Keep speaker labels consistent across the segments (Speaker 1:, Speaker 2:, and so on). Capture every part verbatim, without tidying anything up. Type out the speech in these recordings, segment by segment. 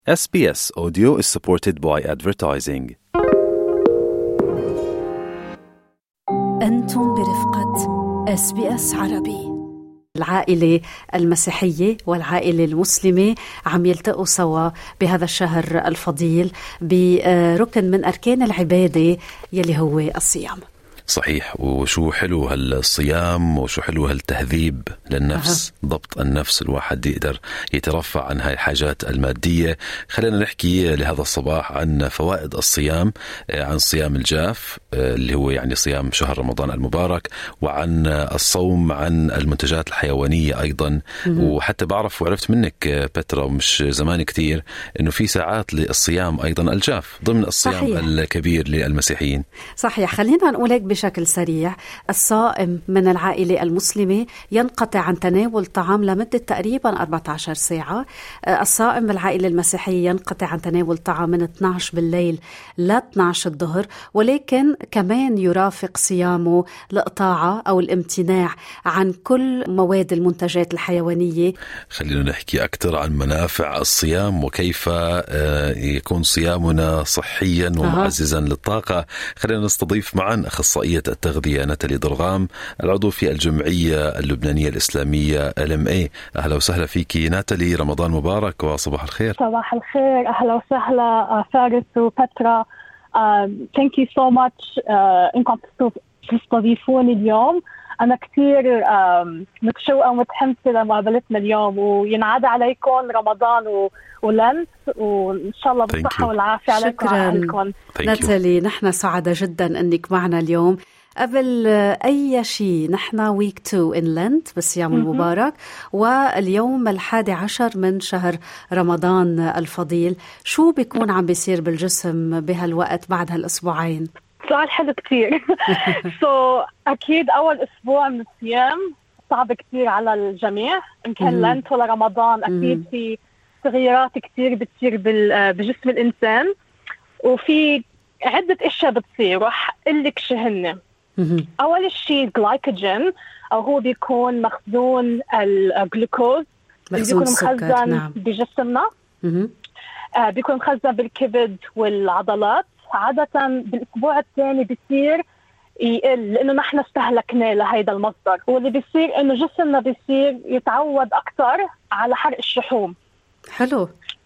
Speaker 1: إس بي إس Audio is supported by advertising.
Speaker 2: أنتم برفقة إس بي إس عربي. العائلة المسيحية والعائلة المسلمة عم يلتقوا سوا بهذا الشهر الفضيل بركن من أركان العبادة يلي هو الصيام.
Speaker 1: صحيح، وشو حلو هالصيام وشو حلو هالتهذيب للنفس. أه. ضبط النفس، الواحد يقدر يترفع عن هاي الحاجات المادية. خلينا نحكي لهذا الصباح عن فوائد الصيام، عن صيام الجاف اللي هو يعني صيام شهر رمضان المبارك، وعن الصوم عن المنتجات الحيوانية أيضا. مه. وحتى بعرف وعرفت منك بترا مش زمان كتير إنه في ساعات للصيام أيضا الجاف ضمن الصيام. صحيح. الكبير للمسيحيين.
Speaker 2: صحيح. خلينا نقولك بشكل سريع، الصائم من العائلة المسلمة ينقطع عن تناول طعام لمدة تقريبا أربعة عشر ساعة. الصائم من العائلة المسيحية ينقطع عن تناول طعام من اثني عشر بالليل ل اثني عشر الظهر، ولكن كمان يرافق صيامه الإقطاع أو الامتناع عن كل مواد المنتجات الحيوانية.
Speaker 1: خلينا نحكي أكثر عن منافع الصيام وكيف يكون صيامنا صحيا ومعززا أه. للطاقة. خلينا نستضيف معا أخصائية التغذية ناتالي ضرغام، العضو في الجمعية اللبنانية الإسلامية إل إم إيه. أهلا وسهلا فيكي ناتالي، رمضان مبارك وصباح الخير.
Speaker 3: صباح الخير، أهلا وسهلا فارس وبترا. uh, thank you so much uh, إنكم تستضيفوني اليوم. أنا كتير uh, متشوقة ومتحمسة لمقابلتنا اليوم، وينعاد عليكم رمضان و... ولنت، وإن شاء الله بالصحة والعافية عليكم وعليكم.
Speaker 2: ناتالي، نحن سعداء جدا أنك معنا اليوم. قبل أي شيء نحن ويك تو إن لنت بالصيام المبارك، واليوم الحادي عشر من شهر رمضان الفضيل. شو بيكون عم بيصير بالجسم بهالوقت بعد هالأسبوعين؟
Speaker 3: سؤال حلو كتير. so, أكيد أول أسبوع من الصيام صعب كتير على الجميع، إن كان لنت ولا رمضان. أكيد في تغييرات كتير بتصير بجسم الإنسان، وفي عدة أشياء بتصير، وح قلك شهنة. أول شيء الجلايكوجين، أو هو بيكون مخزون الجلوكوز، بيكون مخزن نعم. بجسمنا. آه بيكون مخزن بالكبد والعضلات. عادة بالأسبوع الثاني بيصير يقل، لأنه نحن استهلكناه لهيدا المصدر. واللي بيصير إنه جسمنا بيصير يتعود أكتر على حرق الشحوم.
Speaker 2: حلو.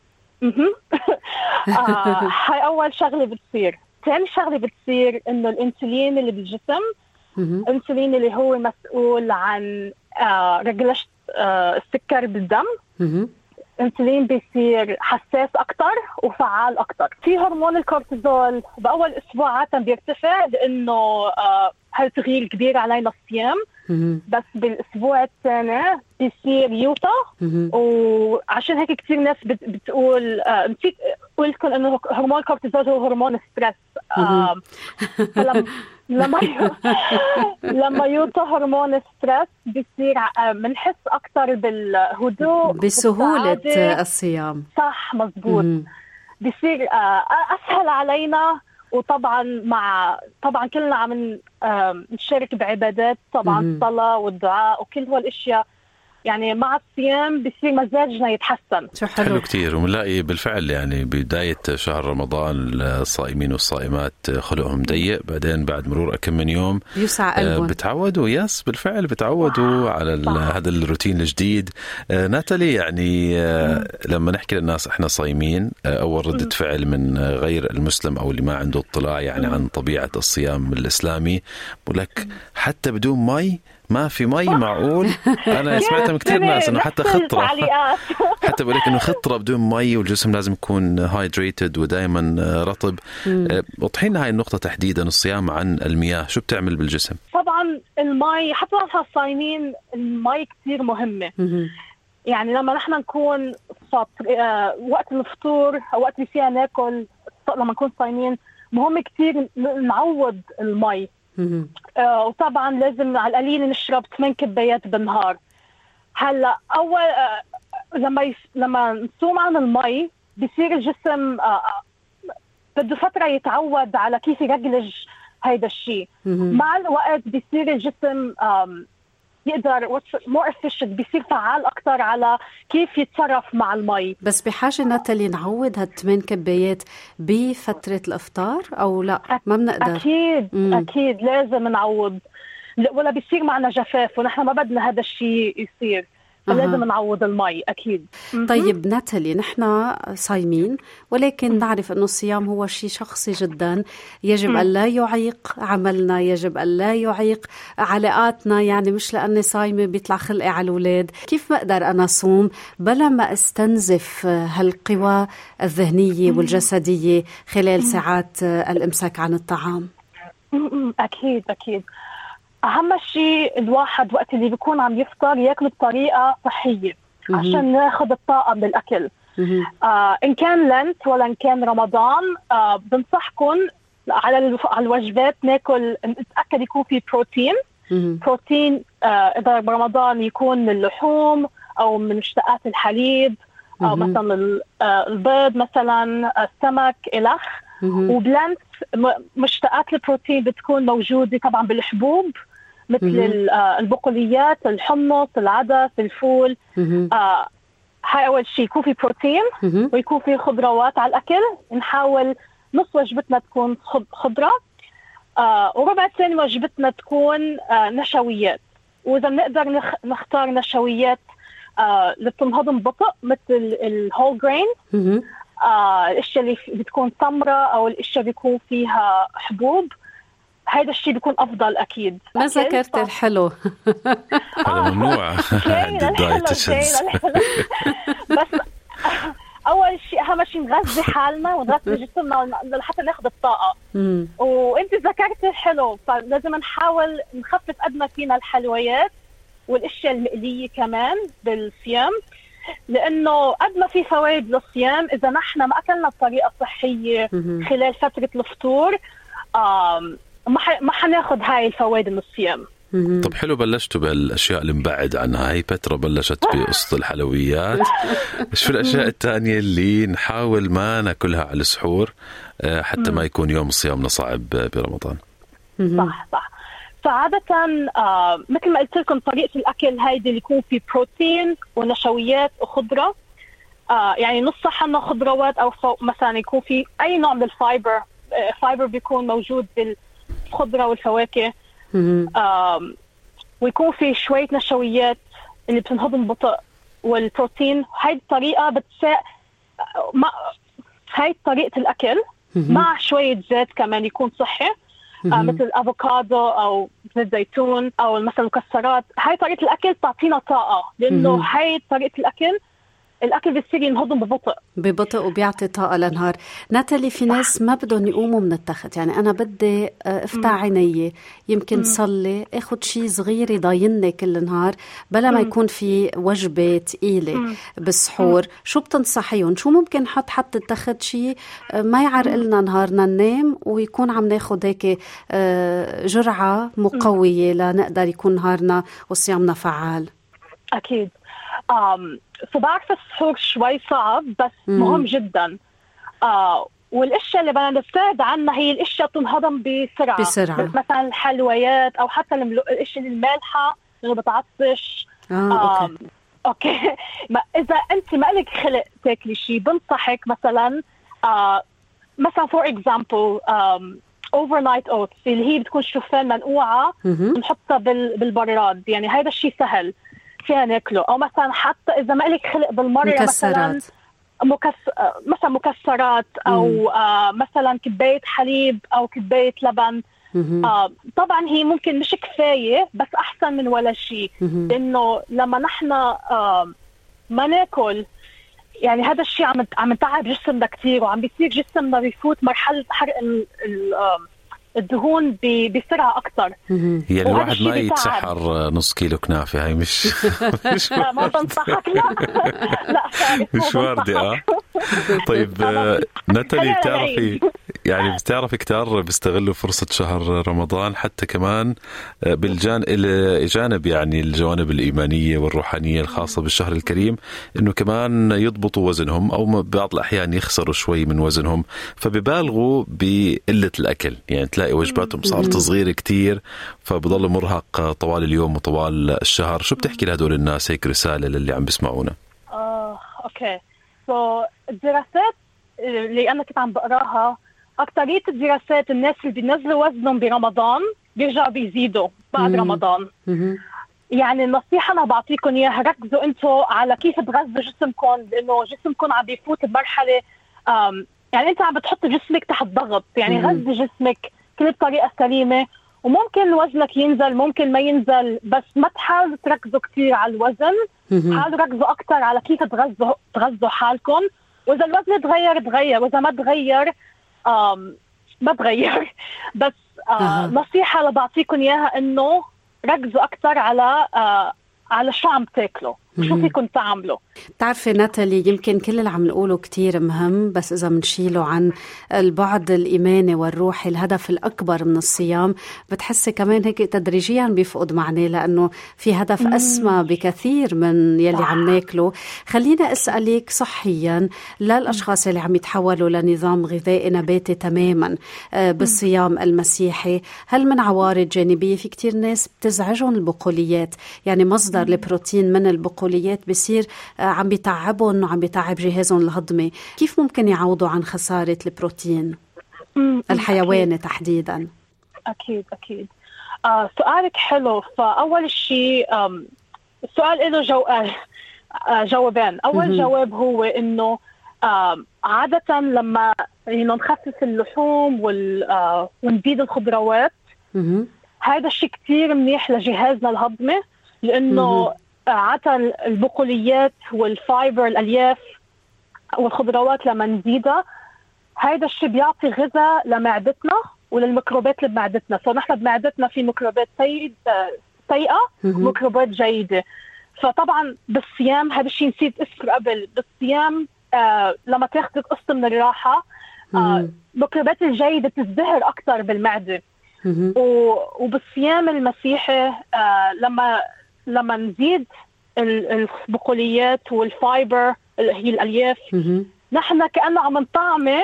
Speaker 3: آه هاي أول شغلة بتصير. ثاني شغلة بتصير إنه الأنسولين اللي بالجسم، الأنسولين اللي هو مسؤول عن آه رجلشة آه السكر بالدم، الأنسولين بيصير حساس أكتر وفعال أكتر. في هرمون الكورتيزول بأول أسبوع عادة بيرتفع، لأنه آه هالتغيير كبير علينا الصيام. بس بالأسبوع الثاني بيصير يوطى، وعشان هيك كتير ناس بت بتقول آه نسيت قلتكم إنه هرمون الكورتيزول هو هرمون الستريس. آه فلما لما لما يوطى هرمون الستريس بيصير بنحس آه أكتر بالهدوء
Speaker 2: بسهولة الصيام.
Speaker 3: صح، مزبوط. بيصير آه أسهل علينا. وطبعا مع طبعا كلنا عم نشارك بعبادات، طبعا الصلاة والدعاء وكل هو الاشياء، يعني مع الصيام بيصير مزاجنا يتحسن.
Speaker 2: شو حلو.
Speaker 1: حلو كتير. وملاقي بالفعل يعني بداية شهر رمضان الصائمين والصائمات خلقهم ضيق، بعدين بعد مرور كم من يوم
Speaker 2: يسع قلبهم،
Speaker 1: بتعودوا. يس بالفعل بتعودوا على هذا الروتين الجديد. ناتالي، يعني لما نحكي للناس احنا صايمين، اول ردة فعل من غير المسلم او اللي ما عنده اطلاع يعني عن طبيعة الصيام الاسلامي، بقولك حتى بدون مي ما في مي. معقول؟ أنا سمعت من كتير ناس إنه حتى خطرة حتى بقول لك إنه خطرة بدون مي، والجسم لازم يكون هايدريتد ودائما رطب. وضحينا هاي النقطة تحديدا، الصيام عن المياه شو بتعمل بالجسم؟
Speaker 3: طبعا المي، حتى نحن الصايمين المي كتير مهمة. يعني لما نحن نكون وقت الفطور أو وقت اللي فيها ناكل، لما نكون صايمين مهم كتير نعوض المي. آه وطبعا لازم على القليل نشرب ثمان كبايات بالنهار. هلا اول آه لما يس... لما نصوم عن المي بيصير الجسم آه بده فتره يتعود على كيف يرجلج هيدا الشيء. مع الوقت بيصير الجسم آه يقدر more efficient، بيصير فعال أكتر على كيف يتصرف مع المي.
Speaker 2: بس بحاجة ناتالي نعود هالثمان كبايات بفترة الإفطار أو لا ما بنقدر؟
Speaker 3: أكيد مم. أكيد لازم نعوض، ولا بيصير معنا جفاف ونحن ما بدنا هذا الشيء يصير، فلازم أه. نعوض المي أكيد.
Speaker 2: طيب ناتالي، نحن صايمين ولكن نعرف أنه الصيام هو شيء شخصي جدا، يجب م. أن لا يعيق عملنا، يجب أن لا يعيق علاقاتنا، يعني مش لأني صايمة بيطلع خلقي على الأولاد. كيف بقدر أنا صوم بلا ما استنزف هالقوى الذهنية والجسدية خلال ساعات الإمساك عن الطعام؟
Speaker 3: أكيد أكيد أهم شيء الواحد وقت اللي بيكون عم يفطر يأكل بطريقة صحية عشان ناخد الطاقة من الأكل. آه إن كان لنت ولا إن كان رمضان، آه بنصحكم على الوجبات ناكل نتأكد يكون في بروتين. بروتين آه إذا برمضان يكون من اللحوم أو من مشتقات الحليب أو مثلا البيض مثلا السمك إلخ. وبلنت مشتقات البروتين بتكون موجودة طبعا بالحبوب مثل البقوليات، الحمص، العدس، الفول. آه هاي أول شيء يكون في بروتين ويكون في خضروات على الأكل. نحاول نص وجبتنا تكون خضرة، آه وربع ثاني وجبتنا تكون آه نشويات. وإذا بنقدر نخ... نختار نشويات آه اللي بتنهضم بطء مثل الهول جرين، آه الاشياء اللي بتكون تمرة او الاشياء بيكون فيها حبوب، هذا الشيء بيكون افضل اكيد.
Speaker 2: ما ذكرت الحلو
Speaker 1: هذا ممنوع عند الدايتيشنز.
Speaker 3: بس اول شيء اهم شيء نغذي حالنا ونغذي جسمنا لحتى ناخذ الطاقه. وانت ذكرت الحلو، فلازم نحاول نخفف قد ما فينا الحلويات والاشياء المقليه كمان بالصيام، لأنه قد ما في فوائد للصيام إذا نحن ما أكلنا بطريقة صحية خلال فترة الفطور ما حناخد هاي الفوائد من الصيام.
Speaker 1: طب حلو، بلشتوا بالأشياء اللي مبعد عنها. هاي بترا بلشت بقصة الحلويات، شو الأشياء التانية اللي نحاول ما ناكلها على السحور حتى ما يكون يوم صيامنا صعب برمضان؟
Speaker 3: صح صح. فعادة آه مثل ما قلت لكم طريقة الأكل هيدي اللي يكون في بروتين ونشويات وخضرة، آه يعني نص صحن خضروات أو فوق مثلا يكون في أي نوع من الفايبر. آه فايبر بيكون موجود بالخضرة والفواكه، آه ويكون في شوية نشويات اللي بتنهضم بطء والبروتين. هاي الطريقة بتساعد ما هاي طريقة الأكل مع شوية زيت كمان يكون صحي، آه مثل الافوكادو او زيت زيتون او مثلا مكسرات. هاي طريقه الاكل تعطينا طاقه، لانه هاي طريقه الاكل الاكل بيصير ينهضم ببطء
Speaker 2: ببطء وبيعطي طاقه للنهار. ناتالي، في ناس ما بدهم يقوموا من التخت، يعني انا بدي افتح عيني يمكن صلي اخذ شيء صغير يضاينني كل النهار بلا ما يكون في وجبه ثقيله بالسحور. شو بتنصحيهم؟ شو ممكن نحط حتى التخت شيء ما يعرق لنا نهارنا ننام ويكون عم ناخذ هيك جرعه مقويه لنقدر يكون نهارنا وصيامنا فعال؟
Speaker 3: اكيد. آم فبعرف السحور شوي صعب بس مم. مهم جدا. آه والاشياء اللي بدنا نبتعد عنها هي الاشياء تنهضم بسرعه،
Speaker 2: بسرعه
Speaker 3: مثلا الحلويات او حتى الاشياء المالحه اللي بتعطش.
Speaker 2: آه، أوكي.
Speaker 3: اوكي ما اذا انت ما لك خلق تاكلي شيء بنصحك مثلا آه مثلا فور اكزامبل overnight oats اللي هي بتكون شوفان منقوعه نحطها بالبراد. يعني هذا الشيء سهل فيها ناكله. او مثلا حتى اذا ما لك خلق بالمره
Speaker 2: مكسرات.
Speaker 3: مثلا مكس... مثلا مكسرات او آه مثلا كبايه حليب او كبايه لبن. آه طبعا هي ممكن مش كفايه بس احسن من ولا شيء، لانه لما نحن آه ما ناكل يعني هذا الشيء عم عم نتعب جسمنا كثير وعم بيصير جسمنا بيفوت مرحله حرق ال... ال... آه الدهون بسرعة أكتر.
Speaker 1: يعني الواحد ما يتسحر نص كيلو كنافة، هاي مش
Speaker 3: مش لا ما بنصحك. لا لا
Speaker 1: مش واردة. اه طيب ناتالي، بتعرفي يعني بتعرف كتار بيستغلوا فرصة شهر رمضان حتى كمان بالجانب إلى جانب يعني الجوانب الإيمانية والروحانية الخاصة بالشهر الكريم، إنه كمان يضبطوا وزنهم أو بعض الأحيان يخسروا شوي من وزنهم، فبيبالغوا بقلة الأكل. يعني تلاقي وجباتهم صارت صغيرة كتير فبضل مرهق طوال اليوم وطوال الشهر. شو بتحكي لهدول الناس هيك رسالة للي عم بيسمعونا؟
Speaker 3: آه، أوكي. سو الدراسات اللي أنا كنت عم بقراها، أكترية الدراسات الناس اللي بينزلوا وزنهم برمضان بيرجعوا بيزيدوا بعد مم. رمضان. مم. يعني النصيحة أنا بعطيكم إياها، ركزوا أنتوا على كيف تغذوا جسمكم، لأنه جسمكم عم بيفوت بمرحلة يعني أنت عم بتحط جسمك تحت ضغط. يعني غذي جسمك كل بطريقة سليمة، وممكن وزنك ينزل ممكن ما ينزل، بس ما تحاولوا تركزوا كتير على الوزن، حاولوا ركزوا أكتر على كيف تغذوا تغذوا حالكم. وإذا الوزن تغير تغير، وإذا ما تغير ما تغير. بس آه نصيحة اللي بعطيكم إياها إنه ركزوا أكتر على آه على شو عم تاكلوا وشو فيكم تعملوا.
Speaker 2: بتعرفي ناتالي، يمكن كل اللي عم نقوله كتير مهم، بس إذا منشيله عن البعد الإيماني والروحي الهدف الأكبر من الصيام، بتحسي كمان هيك تدريجيا بيفقد معناه، لأنه في هدف أسمى بكثير من يلي عم ناكله. خلينا أسألك صحيا للأشخاص اللي عم يتحولوا لنظام غذائي نباتي تماما بالصيام المسيحي، هل من عوارض جانبية؟ في كتير ناس بتزعجهم البقوليات، يعني مصدر البروتين من البقوليات بيصير عم بيتعبهم وعم بيتعب جهازهم الهضمي. كيف ممكن يعوضوا عن خسارة البروتين الحيواني تحديدا؟
Speaker 3: أكيد أكيد. آه، سؤالك حلو. فأول شيء السؤال له جو... آه، جوابين. أول م- جواب هو إنه آه، عادة لما نخفف اللحوم وال... آه، ونزيد الخضروات، هذا الشيء كتير منيح لجهازنا الهضمي، لأنه عادة البقوليات والفايبر الألياف والخضروات لما نزيدها، هذا الشيء بيعطي غذاء لمعدتنا وللميكروبات اللي بمعدتنا. فنحن بمعدتنا في ميكروبات سيئة وميكروبات جيدة. فطبعا بالصيام هذا الشيء نسيت أذكر قبل، بالصيام آه لما تاخذ قسط من الراحة، آه الميكروبات الجيدة تزدهر أكثر بالمعدة. وبالصيام المسيحي آه لما لما نزيد البقوليات والفايبر اللي هي الألياف، نحن كأنه عم نطعمه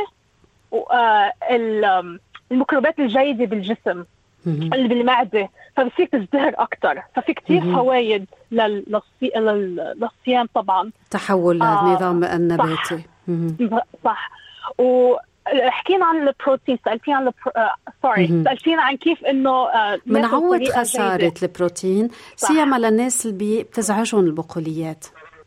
Speaker 3: الميكروبات الجيدة بالجسم اللي بالمعدة، فبصير تزدهر أكتر. ففي كتير فوائد للصيام طبعا.
Speaker 2: تحول للنظام آه النباتي.
Speaker 3: صح, صح. و حكينا عن البروتين، سألتين عن البرو... آه... سوري سألتين عن كيف إنه آه...
Speaker 2: منعوض خسارة جيدة. البروتين سيما للناس اللي بتزعجهم البقوليات.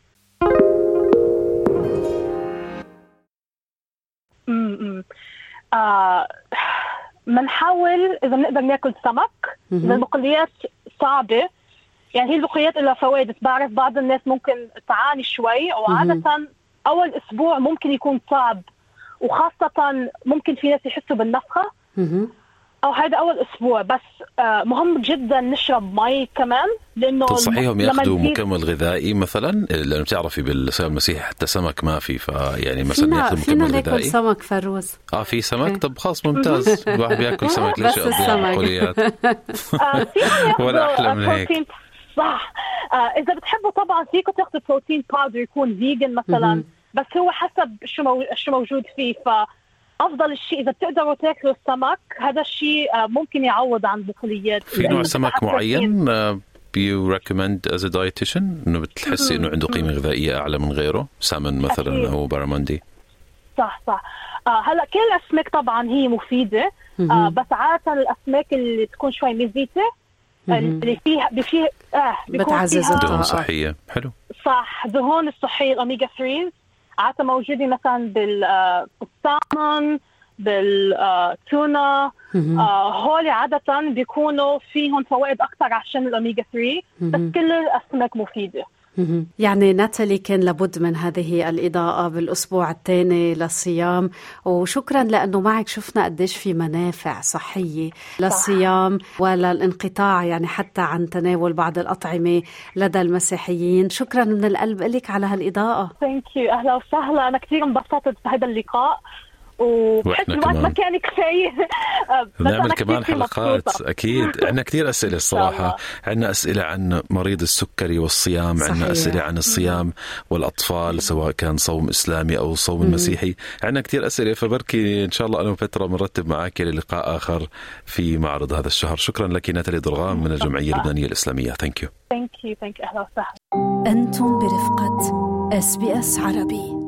Speaker 3: امم آه... منحاول إذا بنقدر ناكل سمك. إذا البقوليات صعبة، يعني هي البقوليات لها فوائد، بعرف بعض الناس ممكن تعاني شوي، وعادة أول أسبوع ممكن يكون صعب، وخاصة ممكن في ناس يحسوا بالنفخة أو هذا أول أسبوع. بس آه مهم جدا نشرب مي كمان، لأنه
Speaker 1: تنصحيهم ياخذوا مكمل غذائي مثلا، لأنه بتعرفي بالصيام المسيحي حتى سمك ما في، فيعني مثلا ياخذوا مكمل غذائي.
Speaker 2: فينا ناكل سمك فروز.
Speaker 1: آه في سمك؟ طب خلاص ممتاز. الواحد بياكل سمك ليش يقضي بقوليات؟ ولا أحلى من هيك.
Speaker 3: صح. آه إذا بتحبوا طبعا فيكم تاخذوا بروتين باودر يكون فيجن مثلا، بس هو حسب شو مو... شو موجود فيه. فأفضل الشيء إذا بتقدروا تاكلوا السمك، هذا الشيء ممكن يعوض عن البقوليات.
Speaker 1: في نوع سمك معين you recommend as a dietitian إنه بتحسي إنه عنده قيمة غذائية أعلى من غيره؟ سامن مثلا أكيد. أو باراموندي.
Speaker 3: صح صح. آه هلا كل الأسماك طبعا هي مفيدة، آه بس عادة الأسماك اللي تكون شوي مزيتة اللي فيها بفيه آه
Speaker 2: بتعزز
Speaker 1: دهون صحية. حلو.
Speaker 3: صح. دهون الصحية الأوميجا ثلاثة عادة موجودة مثلا بالسالمون بالتونة. هولي عادة بيكونوا فيهم فوائد أكثر عشان الأوميجا ثلاثة، بس كل الأسماك مفيدة.
Speaker 2: يعني ناتالي كان لابد من هذه الإضاءة بالأسبوع الثاني للصيام، وشكرا لأنه معك شفنا قديش في منافع صحية للصيام وللانقطاع يعني حتى عن تناول بعض الأطعمة لدى المسيحيين. شكرا من القلب لك على هالإضاءة.
Speaker 3: Thank you. أهلا وسهلا. أنا كثير انبسطت بهذا اللقاء، وبحس الوقت ما كان كفاية.
Speaker 1: نعمل كمان حلقات مبسوطة. أكيد عندنا كتير أسئلة الصراحة. عندنا أسئلة عن مريض السكري والصيام، عندنا أسئلة عن الصيام والأطفال سواء كان صوم إسلامي أو صوم مم. مسيحي. عندنا كتير أسئلة، فبركي إن شاء الله أنا وفترة بنرتب معاك للقاء آخر في معرض هذا الشهر. شكرا لك ناتالي ضرغام من الجمعية اللبنانية الإسلامية. ثانك يو.
Speaker 3: ثانك يو ثانك يو. أهلا وسهلا.
Speaker 2: أنتم برفقة إس بي إس عربي.